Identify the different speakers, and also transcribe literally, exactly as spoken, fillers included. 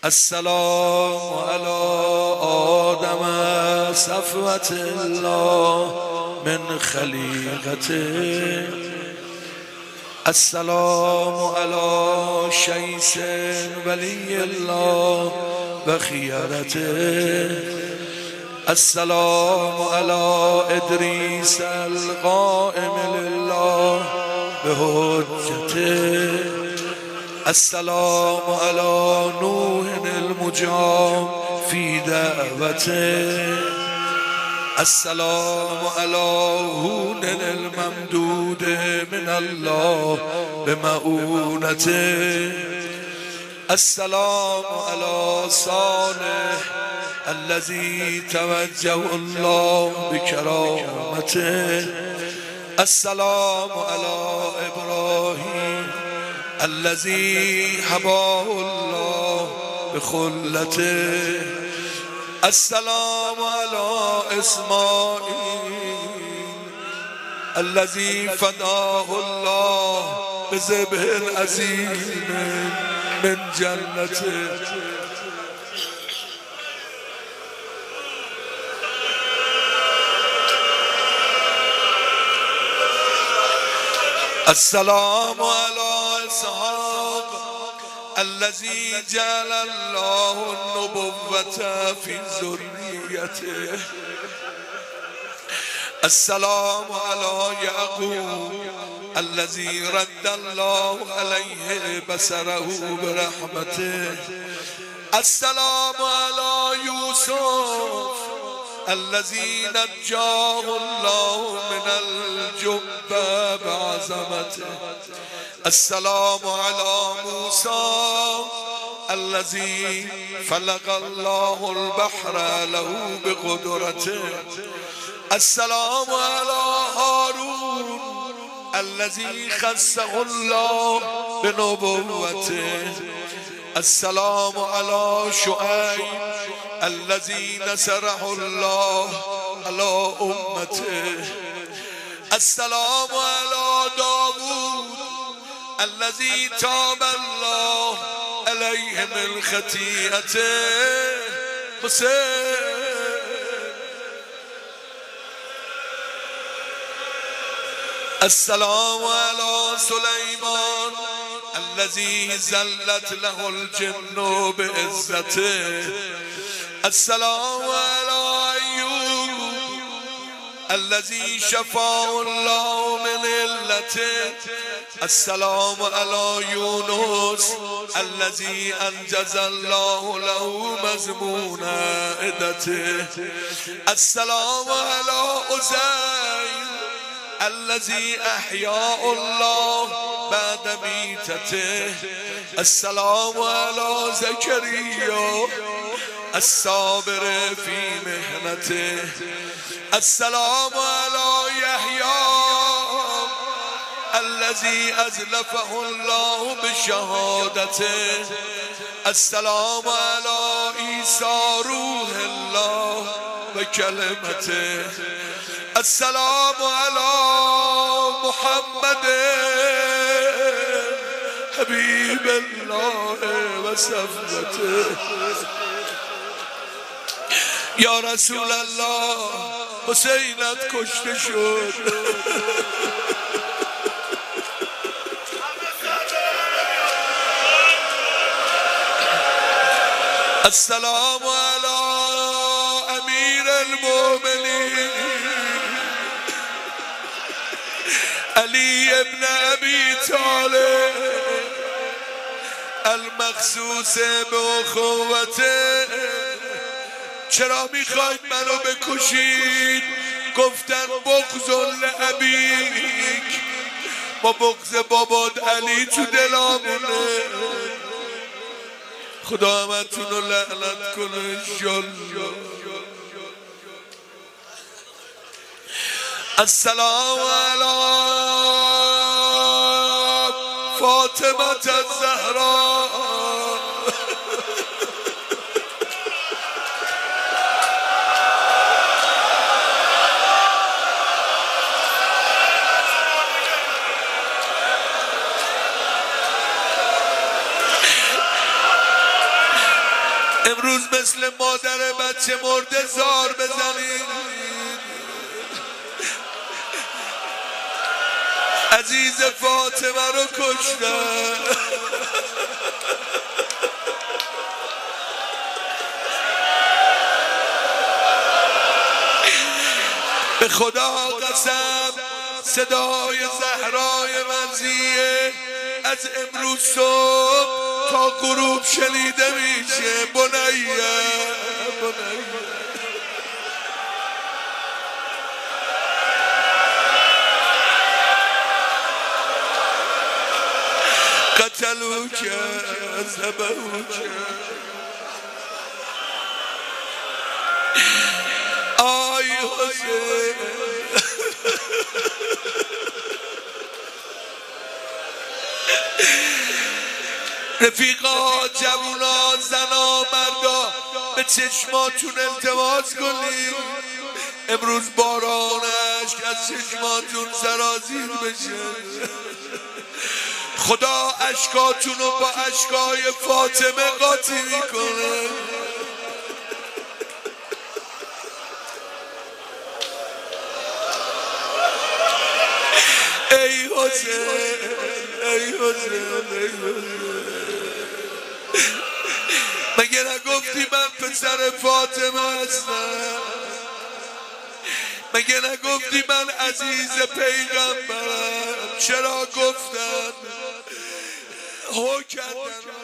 Speaker 1: السلام على آدم صفوة الله من خلیقته. السلام على شیس ولی الله و خیرته. السلام على ادریس القائم لله به حجته. السلام على نوح المجاب في دعوته. السلام على هود الممدود من الله بمؤونته. السلام على صالح الذي توجه الله بكرامته. السلام على إبراهيم الذي هباه الله بخلته. السلام على إسماعيل الذي فداه الله بذبح عظيم من جنته. السلام على إسحاق الذي جعل الله النبوة في ذريته. السلام على يعقوب الذي رد الله عليه بصره برحمته. السلام على يوسف الذي نجاه الله من الجب بعظمته. السلام على موسى الذي فلق الله البحر له بقدرته. السلام على هارون الذي خصه الله بنبوته. السلام على شعيب الذي نصره الله على أمته. السلام على داود الذي تاب الله عليه من خطيئته. حسين. السلام على سليمان الذي زلت له الجن بعزته. السلام على أيوب الذي شفاه الله من علته. السلام على يونس الذي أنجز الله له مضمون عدته. السلام على عزير الذي أحياه الله بعد ميتته. السلام على زكريا الصابر في محنته. السلام على يحيى الذي أزلفه الله بشهادته. السلام على عيسى روح الله وكلمته. السلام على محمد حبيب الله وصفوته. یا رسول الله حسینت کشته شد. السلام على امیر المؤمنین علی ابن ابی طالب المخصوص به اخوته. چرا میخواید منو بکشید؟ گفتن بغض لابیک، ما بغض باباد علی تو دلامونه. خدا همتون رو لعنت کنه انشالله. السلام علی فاطمة الزهراء امروز مثل مادر بچه مرده زار بزنید. عزیز فاطمه رو کشتن. به خدا قسم صدای زهرای مرضیه از امروز صبح تا غروب شنیده میشه. بنیه بنیه قتلوک ذبحوک آی حسین. رفیقا، جوونا، زنا، مردا به چشماتون التماس کنید امروز باران اشک از چشماتون سرازیر بشه. خدا اشکاتون رو با اشکای فاطمه قاطی میکنه. ای حسین، ای حسین، ای حسین، مگه نگفتی من پسر فاطمه هستم؟ مگه نگفتی من عزیز پیغمبرم؟ چرا گفتن؟ هو کردن